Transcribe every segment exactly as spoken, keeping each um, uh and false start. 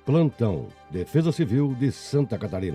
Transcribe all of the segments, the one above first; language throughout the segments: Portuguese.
Plantão Defesa Civil de Santa Catarina.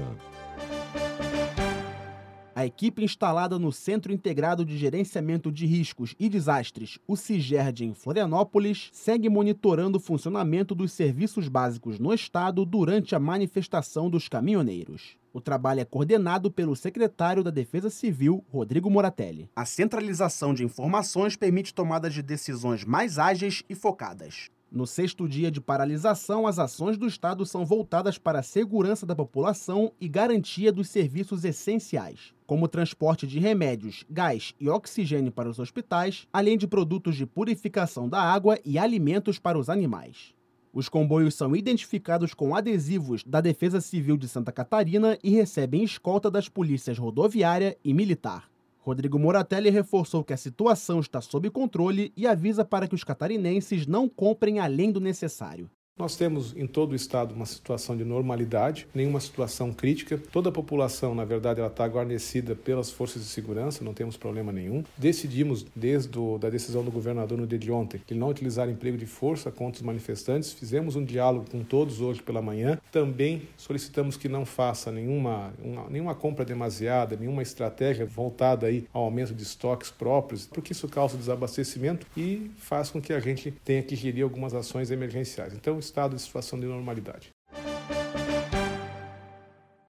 A equipe instalada no Centro Integrado de Gerenciamento de Riscos e Desastres, o CIGERD, em Florianópolis, segue monitorando o funcionamento dos serviços básicos no estado durante a manifestação dos caminhoneiros. O trabalho é coordenado pelo secretário da Defesa Civil, Rodrigo Moratelli. A centralização de informações permite tomadas de decisões mais ágeis e focadas. No sexto dia de paralisação, as ações do Estado são voltadas para a segurança da população e garantia dos serviços essenciais, como o transporte de remédios, gás e oxigênio para os hospitais, além de produtos de purificação da água e alimentos para os animais. Os comboios são identificados com adesivos da Defesa Civil de Santa Catarina e recebem escolta das polícias rodoviária e militar. Rodrigo Moratelli reforçou que a situação está sob controle e avisa para que os catarinenses não comprem além do necessário. Nós temos em todo o estado uma situação de normalidade, nenhuma situação crítica. Toda a população, na verdade, ela está guarnecida pelas forças de segurança, não temos problema nenhum. Decidimos, desde a da decisão do governador no dia de ontem, de não utilizar emprego de força contra os manifestantes. Fizemos um diálogo com todos hoje pela manhã. Também solicitamos que não faça nenhuma, uma, nenhuma compra demasiada, nenhuma estratégia voltada aí ao aumento de estoques próprios, porque isso causa desabastecimento e faz com que a gente tenha que gerir algumas ações emergenciais. Então, estado de situação de normalidade.